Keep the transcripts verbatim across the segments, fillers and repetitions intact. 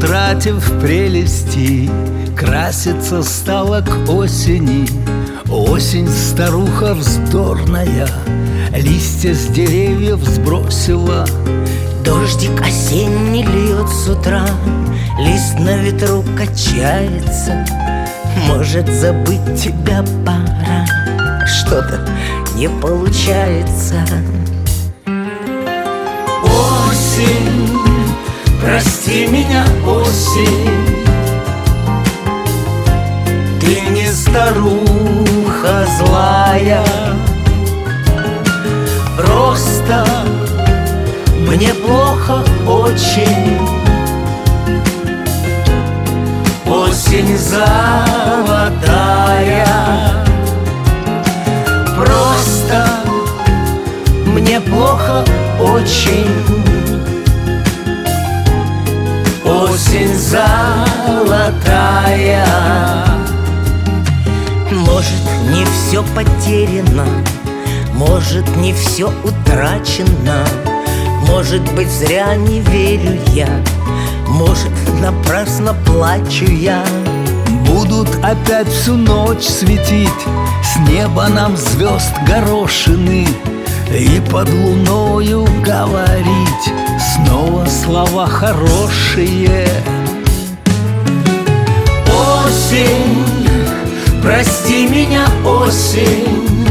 утратив прелести, краситься стала к осени. Осень, старуха вздорная, листья с деревьев сбросила. Дождик осенний льет с утра, лист на ветру качается. Может, забыть тебя пора, что-то не получается. Осень, прости меня, осень, ты не старуха злая, просто мне плохо очень. Осень золотая, просто мне плохо очень. Осень золотая. Может, не все потеряно, может, не все утрачено. Может быть, зря не верю я, может, напрасно плачу я. Будут опять всю ночь светить с неба нам звезд горошины, и под луною говорить снова слова хорошие. Осень, прости меня, осень,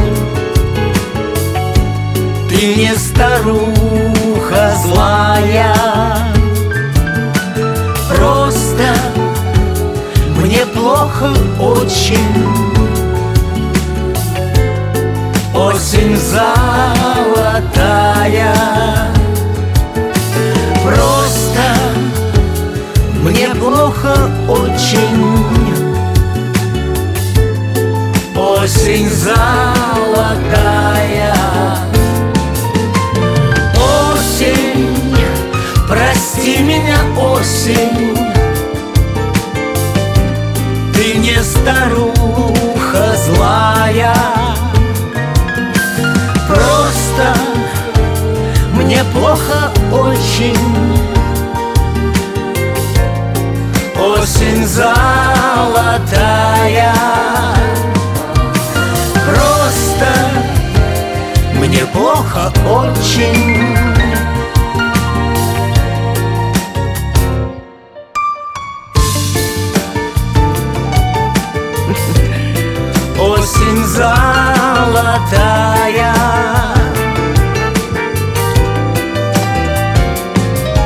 ты не старуха злая, просто мне плохо очень. Осень золотая, просто мне плохо очень. Осень золотая. Осень, прости меня, осень, ты не старуха злая, просто мне плохо очень. Осень золотая, просто мне плохо очень. Осень золотая.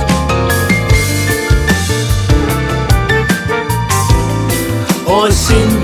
Осень